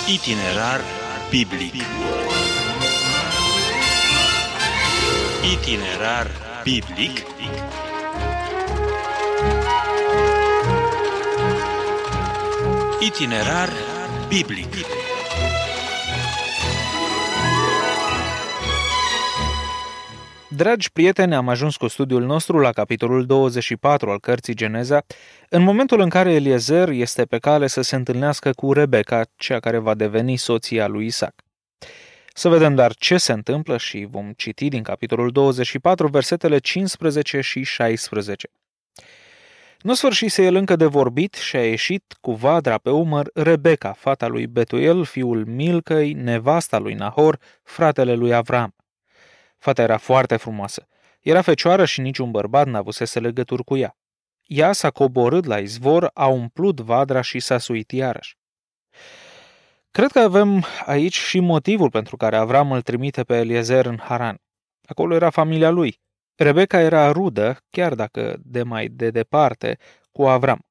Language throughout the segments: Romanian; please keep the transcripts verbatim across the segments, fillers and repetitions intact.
Itinerar biblic. Itinerar biblic. Itinerar biblic. Dragi prieteni, am ajuns cu studiul nostru la capitolul douăzeci și patru al cărții Geneza, în momentul în care Eliezer este pe cale să se întâlnească cu Rebecca, cea care va deveni soția lui Isaac. Să vedem dar ce se întâmplă și vom citi din capitolul douăzeci și patru versetele cincisprezece și șaisprezece. Nu sfârșise el încă de vorbit și a ieșit cu vadra pe umăr Rebecca, fata lui Betuel, fiul Milcăi, nevasta lui Nahor, fratele lui Avram. Fata era foarte frumoasă. Era fecioară și niciun bărbat n-avusese legături cu ea. Ea s-a coborât la izvor, a umplut vadra și s-a suit iarăși. Cred că avem aici și motivul pentru care Avram îl trimite pe Eliezer în Haran. Acolo era familia lui. Rebecca era rudă, chiar dacă de mai de departe, cu Avram.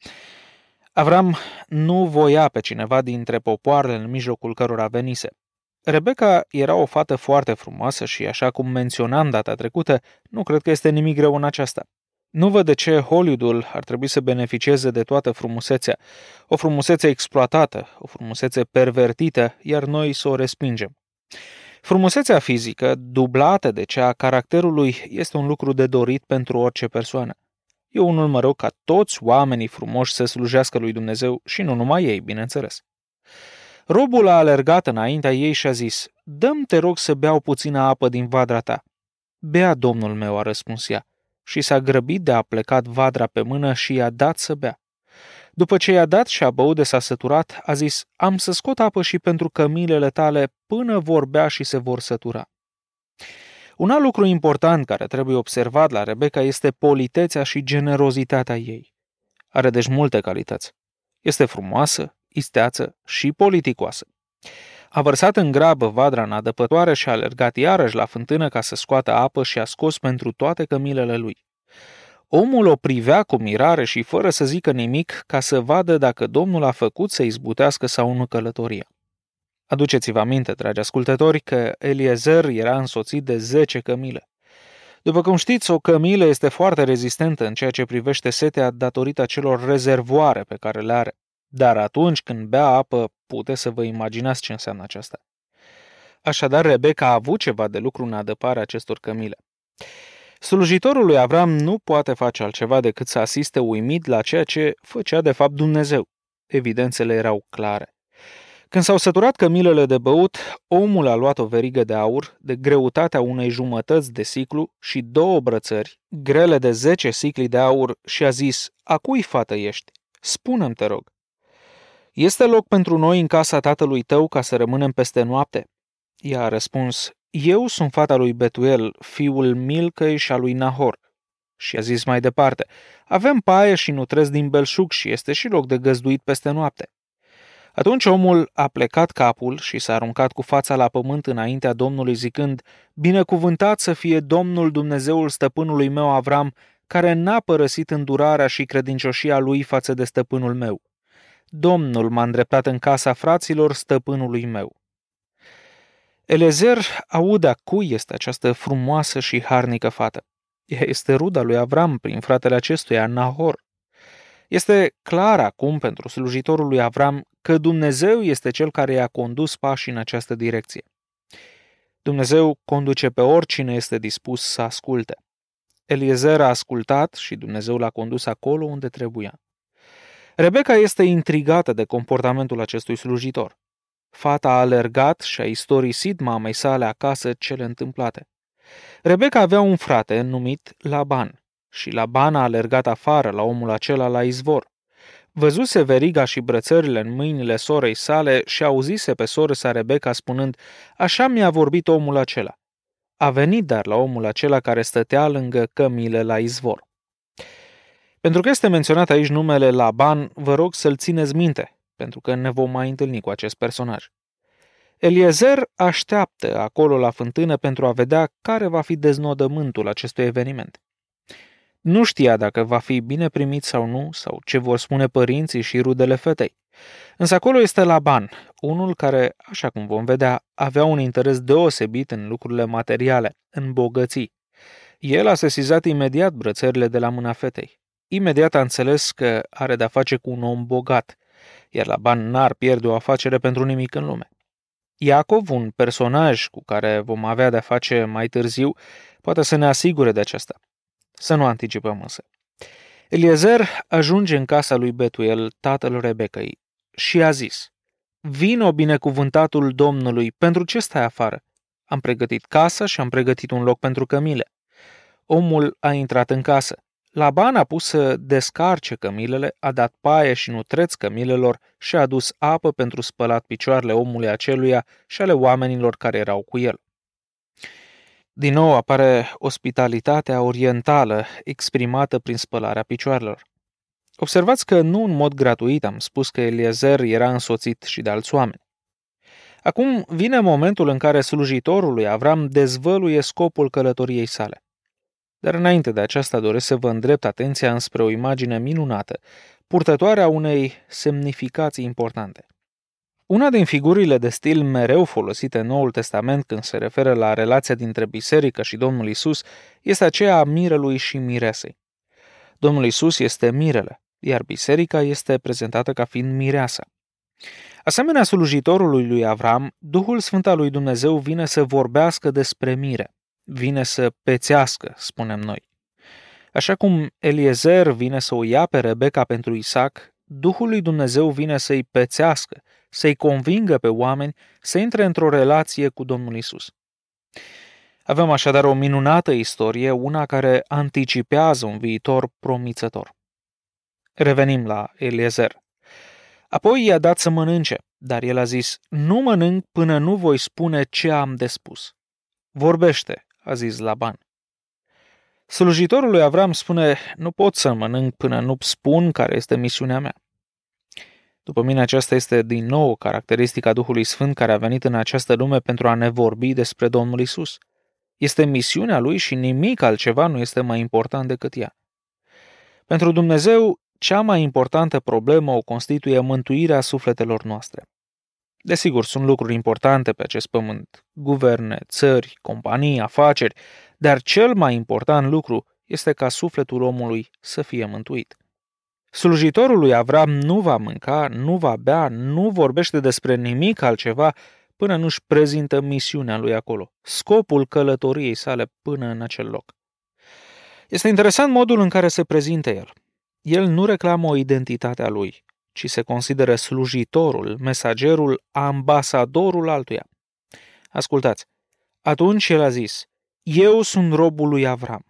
Avram nu voia pe cineva dintre popoarele în mijlocul cărora venise. Rebecca era o fată foarte frumoasă și, așa cum menționam data trecută, nu cred că este nimic greu în aceasta. Nu văd de ce Hollywoodul ar trebui să beneficieze de toată frumusețea, o frumusețe exploatată, o frumusețe pervertită, iar noi să o respingem. Frumusețea fizică, dublată de cea a caracterului, este un lucru de dorit pentru orice persoană. Eu unul mă rog ca toți oamenii frumoși să slujească lui Dumnezeu și nu numai ei, bineînțeles. Robul a alergat înaintea ei și a zis: „Dă-mi, te rog, să beau puțină apă din vadra ta." „Bea, domnul meu," a răspuns ea, și s-a grăbit de a plecat vadra pe mână și i-a dat să bea. După ce i-a dat și a băut de s-a săturat, a zis: „Am să scot apă și pentru cămilele tale până vor bea și se vor sătura." Un alt lucru important care trebuie observat la Rebecca este politețea și generozitatea ei. Are deci multe calități. Este frumoasă, isteață și politicoasă. A vărsat în grabă vadra în adăpătoare și a alergat iarăși la fântână ca să scoată apă și a scos pentru toate cămilele lui. Omul o privea cu mirare și fără să zică nimic ca să vadă dacă Domnul a făcut să izbutească sau nu călătoria. Aduceți-vă aminte, dragi ascultători, că Eliezer era însoțit de zece cămile. După cum știți, o cămilă este foarte rezistentă în ceea ce privește setea datorită celor rezervoare pe care le are. Dar atunci când bea apă, puteți să vă imaginați ce înseamnă aceasta. Așadar, Rebecca a avut ceva de lucru în adăparea acestor cămile. Slujitorul lui Avram nu poate face altceva decât să asiste uimit la ceea ce făcea de fapt Dumnezeu. Evidențele erau clare. Când s-au săturat cămilele de băut, omul a luat o verigă de aur de greutatea unei jumătăți de siclu și două brățări, grele de zece sicli de aur, și a zis: „A cui fată ești? Spune-mi, te rog. Este loc pentru noi în casa tatălui tău ca să rămânem peste noapte?" Ea a răspuns: „Eu sunt fata lui Betuel, fiul Milcăi și a lui Nahor." Și a zis mai departe: „Avem paie și nutresc din belșug și este și loc de găzduit peste noapte." Atunci omul a plecat capul și s-a aruncat cu fața la pământ înaintea Domnului zicând: „Binecuvântat să fie Domnul Dumnezeul stăpânului meu Avram, care n-a părăsit îndurarea și credincioșia lui față de stăpânul meu. Domnul m-a îndreptat în casa fraților stăpânului meu." Eliezer aude a cui este această frumoasă și harnică fată. Ea este ruda lui Avram prin fratele acestuia, Nahor. Este clar acum pentru slujitorul lui Avram că Dumnezeu este cel care i-a condus pașii în această direcție. Dumnezeu conduce pe oricine este dispus să asculte. Eliezer a ascultat și Dumnezeu l-a condus acolo unde trebuia. Rebecca este intrigată de comportamentul acestui slujitor. Fata a alergat și a istorisit mamei sale acasă cele întâmplate. Rebecca avea un frate numit Laban și Laban a alergat afară la omul acela la izvor. Văzuse veriga și brățările în mâinile sorei sale și auzise pe soră sa Rebecca spunând: „Așa mi-a vorbit omul acela." A venit dar la omul acela care stătea lângă cămile la izvor. Pentru că este menționat aici numele Laban, vă rog să-l țineți minte, pentru că ne vom mai întâlni cu acest personaj. Eliezer așteaptă acolo la fântână pentru a vedea care va fi deznodământul acestui eveniment. Nu știa dacă va fi bine primit sau nu, sau ce vor spune părinții și rudele fetei. Însă acolo este Laban, unul care, așa cum vom vedea, avea un interes deosebit în lucrurile materiale, în bogății. El a sesizat imediat brățările de la mâna fetei. Imediat a înțeles că are de-a face cu un om bogat, iar Laban n-ar pierde o afacere pentru nimic în lume. Iacov, un personaj cu care vom avea de-a face mai târziu, poate să ne asigure de aceasta. Să nu anticipăm însă. Eliezer ajunge în casa lui Betuel, tatăl Rebecăi, și a zis: "Vino, binecuvântatul Domnului, pentru ce stai afară? Am pregătit casa și am pregătit un loc pentru cămile." Omul a intrat în casă. Laban a pus să descarce cămilele, a dat paie și nutreț cămilelor și a adus apă pentru spălat picioarele omului aceluia și ale oamenilor care erau cu el. Din nou apare ospitalitatea orientală exprimată prin spălarea picioarelor. Observați că nu în mod gratuit am spus că Eliezer era însoțit și de alți oameni. Acum vine momentul în care slujitorul lui Avram dezvăluie scopul călătoriei sale. Dar înainte de aceasta doresc să vă îndrept atenția înspre o imagine minunată, purtătoare a unei semnificații importante. Una din figurile de stil mereu folosite în Noul Testament când se referă la relația dintre biserică și Domnul Isus este aceea a mirelui și miresei. Domnul Isus este mirele, iar biserica este prezentată ca fiind mireasa. Asemenea slujitorului lui Avram, Duhul Sfânt al lui Dumnezeu vine să vorbească despre mire, vine să pețească, spunem noi. Așa cum Eliezer vine să o ia pe Rebecca pentru Isaac, Duhul lui Dumnezeu vine să-i pețească, să-i convingă pe oameni să intre într-o relație cu Domnul Isus. Avem așadar o minunată istorie, una care anticipează un viitor promițător. Revenim la Eliezer. Apoi i-a dat să mănânce, dar el a zis: "Nu mănânc până nu voi spune ce am de spus." "Vorbește," a zis Laban. Slujitorul lui Avram spune: "Nu pot să mănânc până nu spun care este misiunea mea." După mine, aceasta este din nou caracteristica Duhului Sfânt care a venit în această lume pentru a ne vorbi despre Domnul Isus. Este misiunea lui și nimic altceva nu este mai important decât ea. Pentru Dumnezeu, cea mai importantă problemă o constituie mântuirea sufletelor noastre. Desigur, sunt lucruri importante pe acest pământ: guverne, țări, companii, afaceri, dar cel mai important lucru este ca sufletul omului să fie mântuit. Slujitorul lui Avram nu va mânca, nu va bea, nu vorbește despre nimic altceva până nu-și prezintă misiunea lui acolo, scopul călătoriei sale până în acel loc. Este interesant modul în care se prezintă el. El nu reclamă o identitate a lui, ci se consideră slujitorul, mesagerul, ambasadorul altuia. Ascultați, atunci el a zis: "Eu sunt robul lui Avram."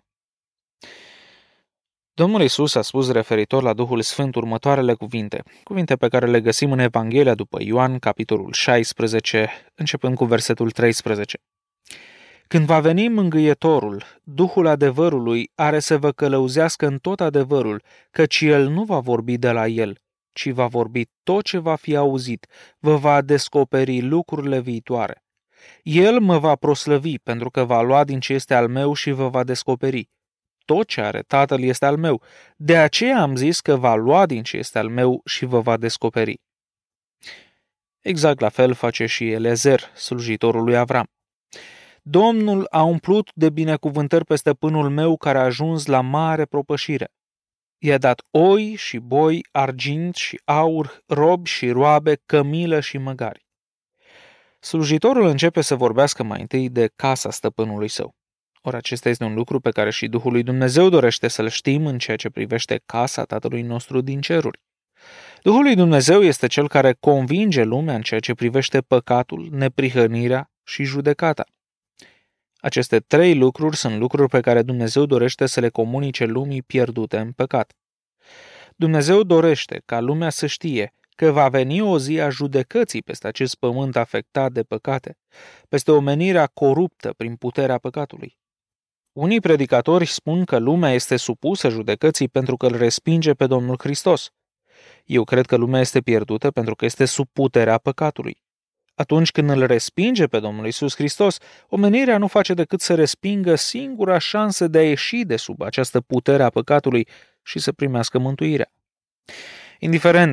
Domnul Iisus a spus referitor la Duhul Sfânt următoarele cuvinte, cuvinte pe care le găsim în Evanghelia după Ioan, capitolul șaisprezece, începând cu versetul treisprezece. "Când va veni mângâietorul, Duhul adevărului are să vă călăuzească în tot adevărul, căci El nu va vorbi de la El, ci va vorbi tot ce va fi auzit, vă va descoperi lucrurile viitoare. El mă va proslăvi, pentru că va lua din ce este al meu și vă va descoperi. Tot ce are Tatăl este al meu, de aceea am zis că va lua din ce este al meu și vă va descoperi." Exact la fel face și Eliezer, slujitorul lui Avram. "Domnul a umplut de binecuvântări pe stăpânul meu care a ajuns la mare propășire. I-a dat oi și boi, argint și aur, robi și roabe, cămilă și măgari." Slujitorul începe să vorbească mai întâi de casa stăpânului său. Ori acesta este un lucru pe care și Duhul lui Dumnezeu dorește să-l știm în ceea ce privește casa Tatălui nostru din ceruri. Duhul lui Dumnezeu este cel care convinge lumea în ceea ce privește păcatul, neprihănirea și judecata. Aceste trei lucruri sunt lucruri pe care Dumnezeu dorește să le comunice lumii pierdute în păcat. Dumnezeu dorește ca lumea să știe că va veni o zi a judecății peste acest pământ afectat de păcate, peste omenirea coruptă prin puterea păcatului. Unii predicatori spun că lumea este supusă judecății pentru că îl respinge pe Domnul Hristos. Eu cred că lumea este pierdută pentru că este sub puterea păcatului. Atunci când îl respinge pe Domnul Iisus Hristos, omenirea nu face decât să respingă singura șansă de a ieși de sub această putere a păcatului și să primească mântuirea. Indiferent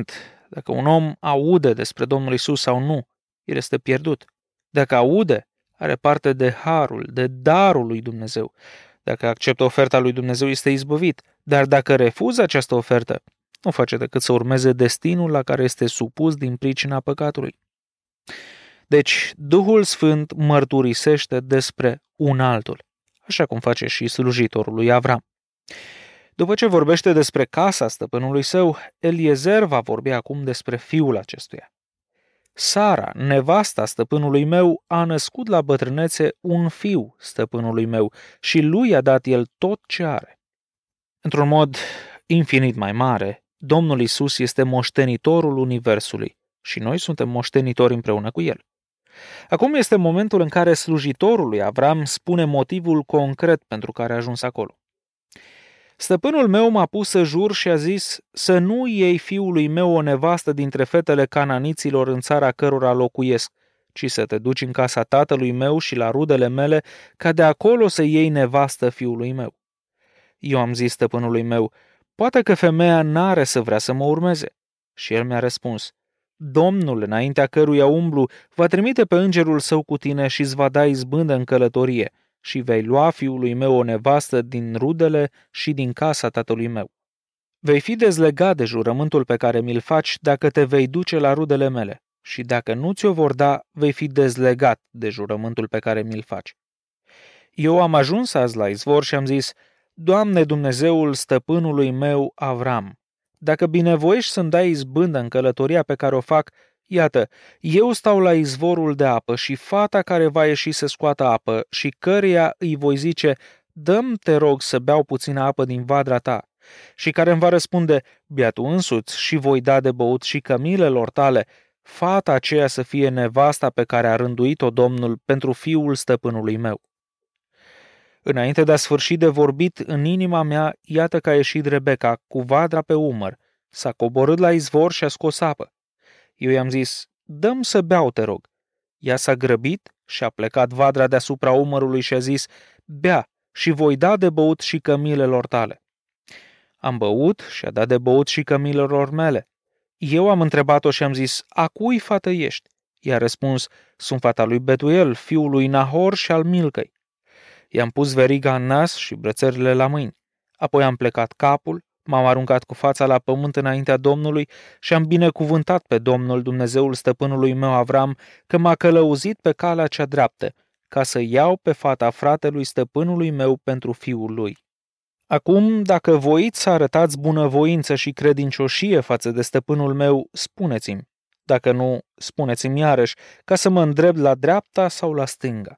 Dacă un om aude despre Domnul Isus sau nu, el este pierdut. Dacă aude, are parte de harul, de darul lui Dumnezeu. Dacă acceptă oferta lui Dumnezeu, este izbăvit. Dar dacă refuză această ofertă, nu face decât să urmeze destinul la care este supus din pricina păcatului. Deci, Duhul Sfânt mărturisește despre un altul, așa cum face și slujitorul lui Avram. După ce vorbește despre casa stăpânului său, Eliezer va vorbi acum despre fiul acestuia. Sara, nevasta stăpânului meu, a născut la bătrânețe un fiu stăpânului meu și lui a dat el tot ce are. Într-un mod infinit mai mare, Domnul Isus este moștenitorul universului și noi suntem moștenitori împreună cu el. Acum este momentul în care slujitorul lui Avram spune motivul concret pentru care a ajuns acolo. Stăpânul meu m-a pus să jur și a zis să nu iei fiului meu o nevastă dintre fetele cananiților în țara cărora locuiesc, ci să te duci în casa tatălui meu și la rudele mele, ca de acolo să iei nevastă fiului meu. Eu am zis stăpânului meu, poate că femeia n-are să vrea să mă urmeze. Și el mi-a răspuns, Domnul, înaintea căruia umblu, va trimite pe îngerul său cu tine și îți va da izbândă în călătorie și vei lua fiului meu o nevastă din rudele și din casa tatălui meu. Vei fi dezlegat de jurământul pe care mi-l faci dacă te vei duce la rudele mele și dacă nu ți-o vor da, vei fi dezlegat de jurământul pe care mi-l faci. Eu am ajuns azi la izvor și am zis, Doamne Dumnezeul stăpânului meu Avram, dacă binevoiești să-mi dai izbândă în călătoria pe care o fac, iată, eu stau la izvorul de apă și fata care va ieși să scoată apă și căreia îi voi zice, dă-mi, te rog, să beau puțină apă din vadra ta, și care îmi va răspunde, bea tu însuți și voi da de băut și cămilelor tale, fata aceea să fie nevasta pe care a rânduit-o Domnul pentru fiul stăpânului meu. Înainte de a sfârși de vorbit în inima mea, iată că a ieșit Rebecca cu vadra pe umăr, s-a coborât la izvor și a scos apă. Eu i-am zis, dă-mi să beau, te rog. Ea s-a grăbit și a plecat vadra deasupra umărului și a zis, bea și voi da de băut și cămilelor tale. Am băut și a dat de băut și cămilelor mele. Eu am întrebat-o și am zis, a cui fată ești? I-a răspuns, sunt fata lui Betuel, fiul lui Nahor și al Milcăi. I-am pus veriga în nas și brățările la mâini. Apoi am plecat capul, m-am aruncat cu fața la pământ înaintea Domnului și am binecuvântat pe Domnul Dumnezeul stăpânului meu Avram că m-a călăuzit pe calea cea dreaptă, ca să iau pe fata fratelui stăpânului meu pentru fiul lui. Acum, dacă voiți să arătați bunăvoință și credincioșie față de stăpânul meu, spuneți-mi. Dacă nu, spuneți-mi iarăși, ca să mă îndrept la dreapta sau la stânga.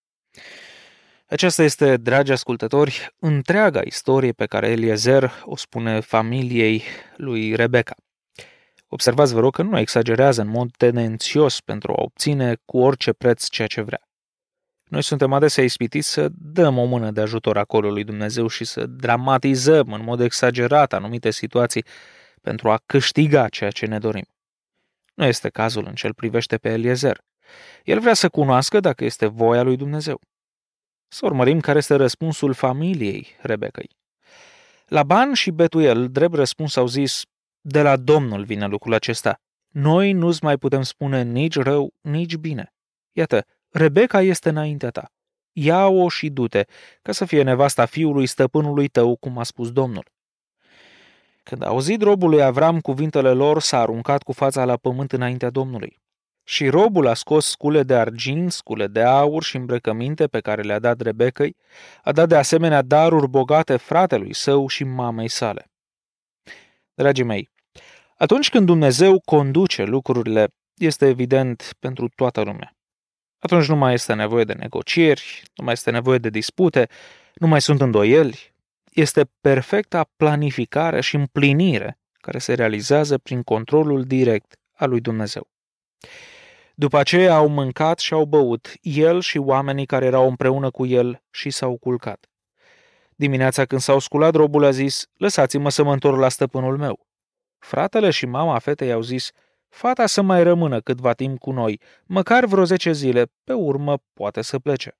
Aceasta este, dragi ascultători, întreaga istorie pe care Eliezer o spune familiei lui Rebecca. Observați, vă rog, că nu exagerează în mod tendențios pentru a obține cu orice preț ceea ce vrea. Noi suntem adesea ispitiți să dăm o mână de ajutor acolo lui Dumnezeu și să dramatizăm în mod exagerat anumite situații pentru a câștiga ceea ce ne dorim. Nu este cazul în ce îl privește pe Eliezer. El vrea să cunoască dacă este voia lui Dumnezeu. Să urmărim care este răspunsul familiei Rebecăi. Laban și Betuel, drept răspuns, au zis, de la Domnul vine lucrul acesta. Noi nu-ți mai putem spune nici rău, nici bine. Iată, Rebecca este înaintea ta. Ia-o și du-te, ca să fie nevasta fiului stăpânului tău, cum a spus Domnul. Când a auzit robul lui Avram cuvintele lor, s-a aruncat cu fața la pământ înaintea Domnului. Și robul a scos scule de argint, scule de aur și îmbrăcăminte pe care le-a dat Rebecăi, a dat de asemenea daruri bogate fratelui său și mamei sale. Dragii mei, atunci când Dumnezeu conduce lucrurile, este evident pentru toată lumea. Atunci nu mai este nevoie de negocieri, nu mai este nevoie de dispute, nu mai sunt îndoieli. Este perfecta planificare și împlinire care se realizează prin controlul direct al lui Dumnezeu. După aceea au mâncat și au băut, el și oamenii care erau împreună cu el și s-au culcat. Dimineața când s-au sculat, robul a zis, lăsați-mă să mă întorc la stăpânul meu. Fratele și mama fetei au zis, fata să mai rămână câtva timp cu noi, măcar vreo zece zile, pe urmă poate să plece.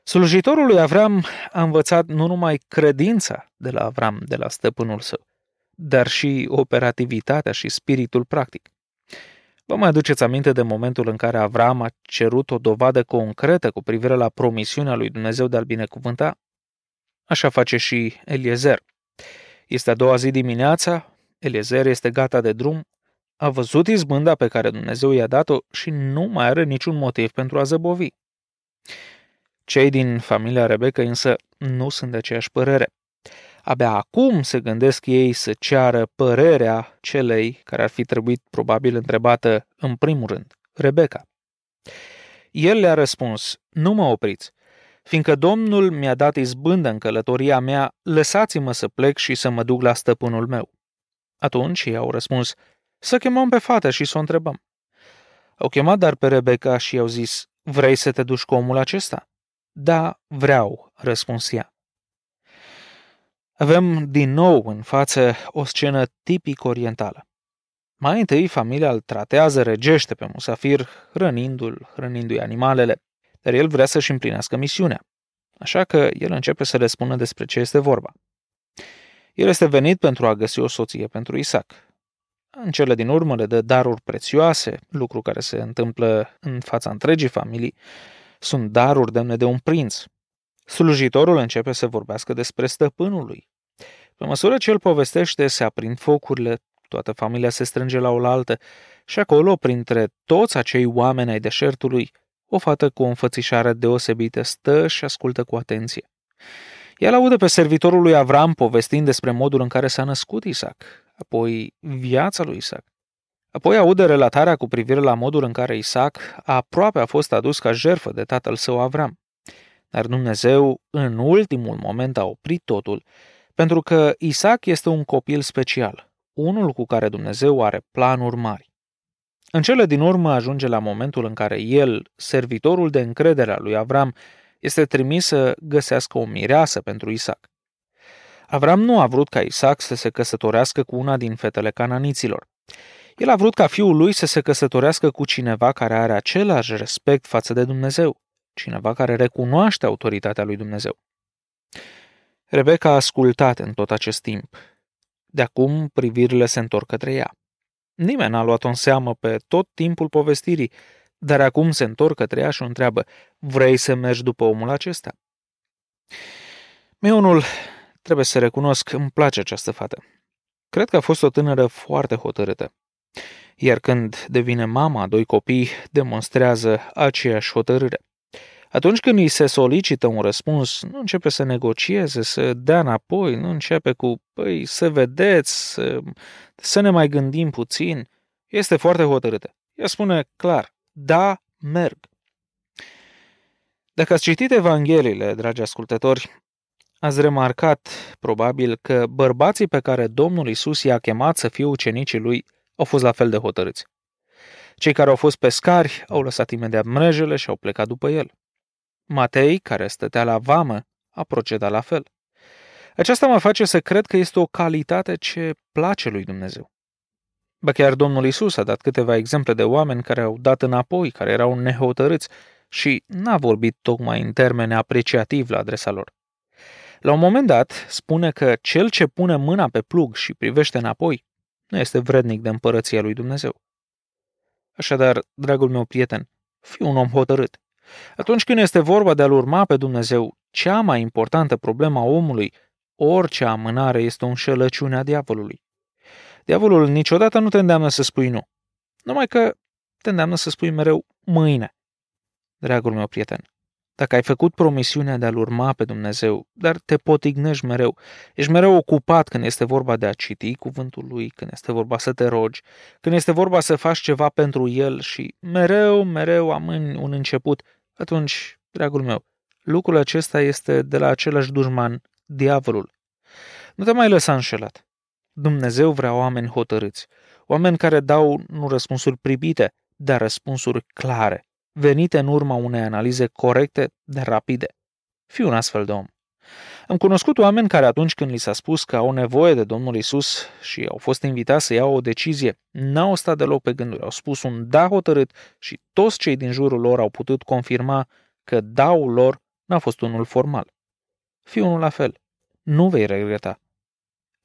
Slujitorul lui Avram a învățat nu numai credința de la Avram, de la stăpânul său, dar și operativitatea și spiritul practic. Vă mai aduceți aminte de momentul în care Avram a cerut o dovadă concretă cu privire la promisiunea lui Dumnezeu de a-l binecuvânta? Așa face și Eliezer. Este a doua zi dimineața, Eliezer este gata de drum, a văzut izbânda pe care Dumnezeu i-a dat-o și nu mai are niciun motiv pentru a zăbovi. Cei din familia Rebecca însă nu sunt de aceeași părere. Abia acum se gândesc ei să ceară părerea celei care ar fi trebuit probabil întrebată în primul rând, Rebecca. El le-a răspuns, nu mă opriți, fiindcă Domnul mi-a dat izbândă în călătoria mea, lăsați-mă să plec și să mă duc la stăpânul meu. Atunci ei au răspuns, să chemăm pe fată și să o întrebăm. Au chemat dar pe Rebecca și i-au zis, vrei să te duci cu omul acesta? Da, vreau, răspuns ea. Avem din nou în față o scenă tipic orientală. Mai întâi, familia îl tratează regește pe musafir, hrănindu-l, hrănindu-i animalele, dar el vrea să-și împlinească misiunea. Așa că el începe să le spună despre ce este vorba. El este venit pentru a găsi o soție pentru Isaac. În cele din urmă le dă daruri prețioase, lucru care se întâmplă în fața întregii familii. Sunt daruri demne de un prinț. Slujitorul începe să vorbească despre stăpânul lui. Pe măsură ce el povestește, se aprind focurile, toată familia se strânge la oaltă și acolo, printre toți acei oameni ai deșertului, o fată cu o înfățișare deosebită stă și ascultă cu atenție. El aude pe servitorul lui Avram povestind despre modul în care s-a născut Isaac, apoi viața lui Isaac. Apoi aude relatarea cu privire la modul în care Isaac aproape a fost adus ca jertfă de tatăl său Avram. Dar Dumnezeu, în ultimul moment, a oprit totul, pentru că Isaac este un copil special, unul cu care Dumnezeu are planuri mari. În cele din urmă ajunge la momentul în care el, servitorul de încredere al lui Avram, este trimis să găsească o mireasă pentru Isaac. Avram nu a vrut ca Isaac să se căsătorească cu una din fetele cananiților. El a vrut ca fiul lui să se căsătorească cu cineva care are același respect față de Dumnezeu, cineva care recunoaște autoritatea lui Dumnezeu. Rebecca a ascultat în tot acest timp. De acum privirile se întorc către ea. Nimeni n-a luat-o în seamă pe tot timpul povestirii, dar acum se întorc către ea și o întreabă, vrei să mergi după omul acesta? Mie unul, trebuie să recunosc, îmi place această fată. Cred că a fost o tânără foarte hotărâtă. Iar când devine mama a doi copii, demonstrează aceeași hotărâre. Atunci când îi se solicită un răspuns, nu începe să negocieze, să dea înapoi, nu începe cu, păi, să vedeți, să, să ne mai gândim puțin. Este foarte hotărâtă. Ea spune clar, da, merg. Dacă ați citit Evangheliile, dragi ascultători, ați remarcat, probabil, că bărbații pe care Domnul Iisus i-a chemat să fie ucenicii lui au fost la fel de hotărâți. Cei care au fost pescari au lăsat imediat mrejele și au plecat după el. Matei, care stătea la vamă, a procedat la fel. Aceasta mă face să cred că este o calitate ce place lui Dumnezeu. Ba chiar Domnul Iisus a dat câteva exemple de oameni care au dat înapoi, care erau nehotărâți și n-a vorbit tocmai în termeni apreciativi la adresa lor. La un moment dat, spune că cel ce pune mâna pe plug și privește înapoi nu este vrednic de împărăția lui Dumnezeu. Așadar, dragul meu prieten, fii un om hotărât. Atunci când este vorba de a-L urma pe Dumnezeu, cea mai importantă problemă a omului, orice amânare este o înșelăciune a diavolului. Diavolul niciodată nu te îndeamnă să spui nu, numai că te îndeamnă să spui mereu mâine. Dragul meu prieten, dacă ai făcut promisiunea de a-L urma pe Dumnezeu, dar te potignești mereu, ești mereu ocupat când este vorba de a citi cuvântul Lui, când este vorba să te rogi, când este vorba să faci ceva pentru El și mereu, mereu amâni un început, atunci, dragul meu, lucrul acesta este de la același dușman, diavolul. Nu te mai lăsa înșelat. Dumnezeu vrea oameni hotărâți, oameni care dau nu răspunsuri pribite, dar răspunsuri clare, venite în urma unei analize corecte, dar rapide. Fii un astfel de om. Am cunoscut oameni care atunci când li s-a spus că au nevoie de Domnul Iisus și au fost invitați să iau o decizie, n-au stat deloc pe gânduri, au spus un da hotărât și toți cei din jurul lor au putut confirma că da-ul lor n-a fost unul formal. Fii unul la fel. Nu vei regreta.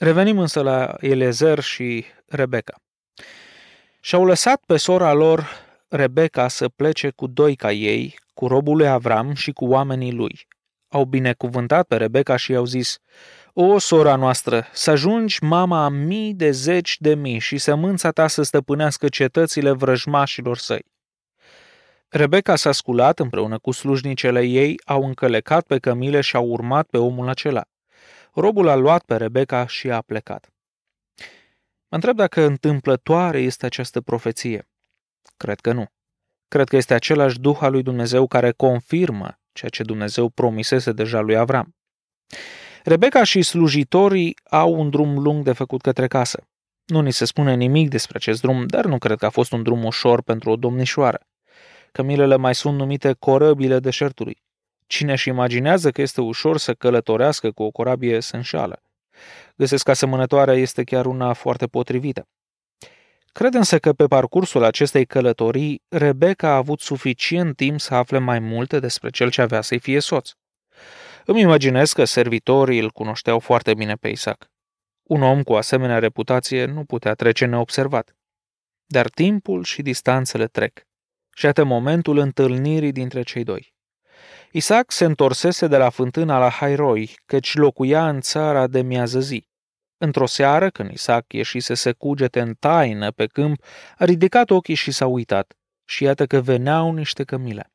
Revenim însă la Eliezer și Rebeka. Și-au lăsat pe sora lor, Rebeka, să plece cu doi ca ei, cu robul lui Avram și cu oamenii lui. Au binecuvântat pe Rebeka și i-au zis: O, sora noastră, să ajungi mama a mii de zeci de mii și sămânța ta să stăpânească cetățile vrăjmașilor săi. Rebeka s-a sculat împreună cu slujnicele ei, au încălecat pe cămile și au urmat pe omul acela. Robul a luat pe Rebeka și a plecat. Mă întreb dacă întâmplătoare este această profeție. Cred că nu. Cred că este același Duh al lui Dumnezeu care confirmă ceea ce Dumnezeu promisese deja lui Avram. Rebeka și slujitorii au un drum lung de făcut către casă. Nu ni se spune nimic despre acest drum, dar nu cred că a fost un drum ușor pentru o domnișoară. Cămilele mai sunt numite corăbile deșertului. Cine își imaginează că este ușor să călătorească cu o corabie se înșală. Găsesc că asemănătoarea este chiar una foarte potrivită. Cred însă că pe parcursul acestei călătorii, Rebeka a avut suficient timp să afle mai multe despre cel ce avea să-i fie soț. Îmi imaginez că servitorii îl cunoșteau foarte bine pe Isaac. Un om cu asemenea reputație nu putea trece neobservat. Dar timpul și distanțele trec. Și iată momentul întâlnirii dintre cei doi. Isaac se întorsese de la fântâna la Hairoi, căci locuia în țara de miază zi. Într-o seară, când Isaac ieșise să cugete în taină pe câmp, a ridicat ochii și s-a uitat. Și iată că veneau niște cămile.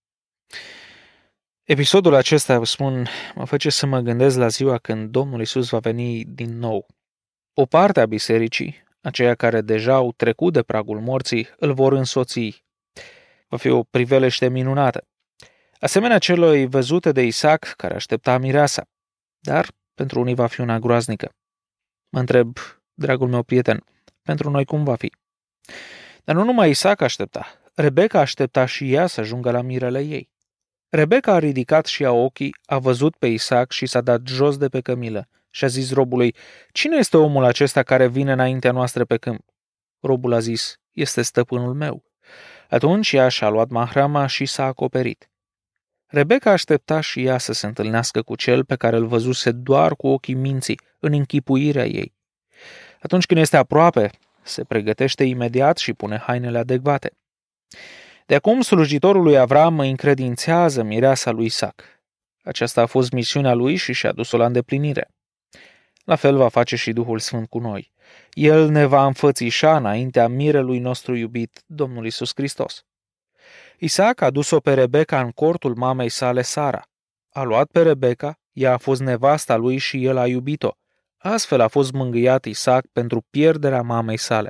Episodul acesta, vă spun, mă face să mă gândesc la ziua când Domnul Iisus va veni din nou. O parte a bisericii, aceia care deja au trecut de pragul morții, îl vor însoți. Va fi o priveliște minunată. Asemenea celor văzute de Isaac, care aștepta mireasa. Dar pentru unii va fi una groaznică. Mă întreb, dragul meu prieten, pentru noi cum va fi? Dar nu numai Isaac aștepta. Rebeka aștepta și ea să ajungă la mirele ei. Rebeka a ridicat și ea ochii, a văzut pe Isaac și s-a dat jos de pe cămilă și a zis robului: Cine este omul acesta care vine înaintea noastră pe câmp? Robul a zis: Este stăpânul meu. Atunci ea și-a luat mahrama și s-a acoperit. Rebeka aștepta și ea să se întâlnească cu cel pe care îl văzuse doar cu ochii minții, în închipuirea ei. Atunci când este aproape, se pregătește imediat și pune hainele adecvate. De acum, slujitorul lui Avram îi încredințează mireasa lui Isaac. Aceasta a fost misiunea lui și și-a dus-o la îndeplinire. La fel va face și Duhul Sfânt cu noi. El ne va înfățișa înaintea mirelui nostru iubit, Domnul Iisus Hristos. Isaac a dus-o pe Rebeka în cortul mamei sale Sara. A luat pe Rebeka, ea a fost nevasta lui și el a iubit-o. Astfel a fost mângâiat Isaac pentru pierderea mamei sale.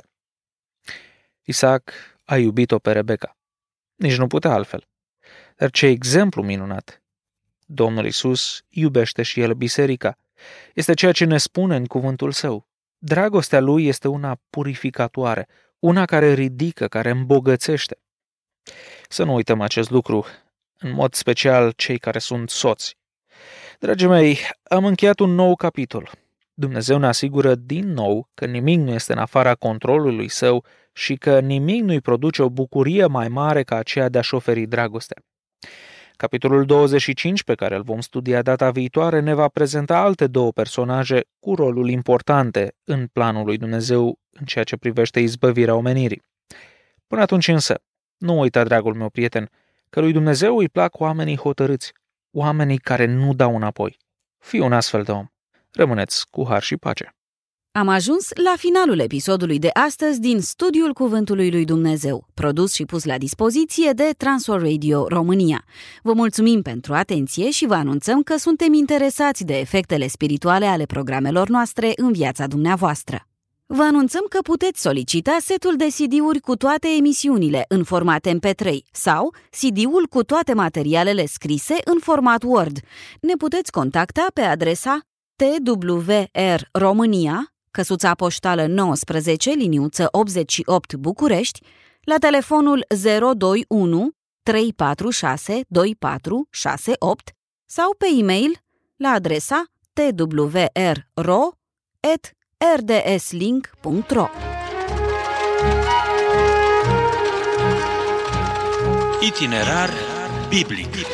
Isaac a iubit-o pe Rebeka. Nici nu putea altfel. Dar ce exemplu minunat! Domnul Iisus iubește și el biserica. Este ceea ce ne spune în cuvântul său. Dragostea lui este una purificatoare, una care ridică, care îmbogățește. Să nu uităm acest lucru, în mod special cei care sunt soți. Dragii mei, am încheiat un nou capitol. Dumnezeu ne asigură din nou că nimic nu este în afara controlului său și că nimic nu-i produce o bucurie mai mare ca aceea de a-și oferi dragostea. Capitolul douăzeci și cinci, pe care îl vom studia data viitoare, ne va prezenta alte două personaje cu roluri importante în planul lui Dumnezeu în ceea ce privește izbăvirea omenirii. Până atunci însă, nu uita, dragul meu prieten, că lui Dumnezeu îi plac oamenii hotărâți, oamenii care nu dau înapoi. Fii un astfel de om. Rămâneți cu har și pace. Am ajuns la finalul episodului de astăzi din Studiul Cuvântului lui Dumnezeu, produs și pus la dispoziție de Transworld Radio România. Vă mulțumim pentru atenție și vă anunțăm că suntem interesați de efectele spirituale ale programelor noastre în viața dumneavoastră. Vă anunțăm că puteți solicita setul de C D-uri cu toate emisiunile în format M P trei sau C D-ul cu toate materialele scrise în format Word. Ne puteți contacta pe adresa T W R România, căsuța poștală nouăsprezece, liniuță optzeci și opt București, la telefonul zero doi unu trei patru șase doi patru șase opt sau pe e-mail la adresa t w r ro at r d s link punct r o. Itinerar biblic.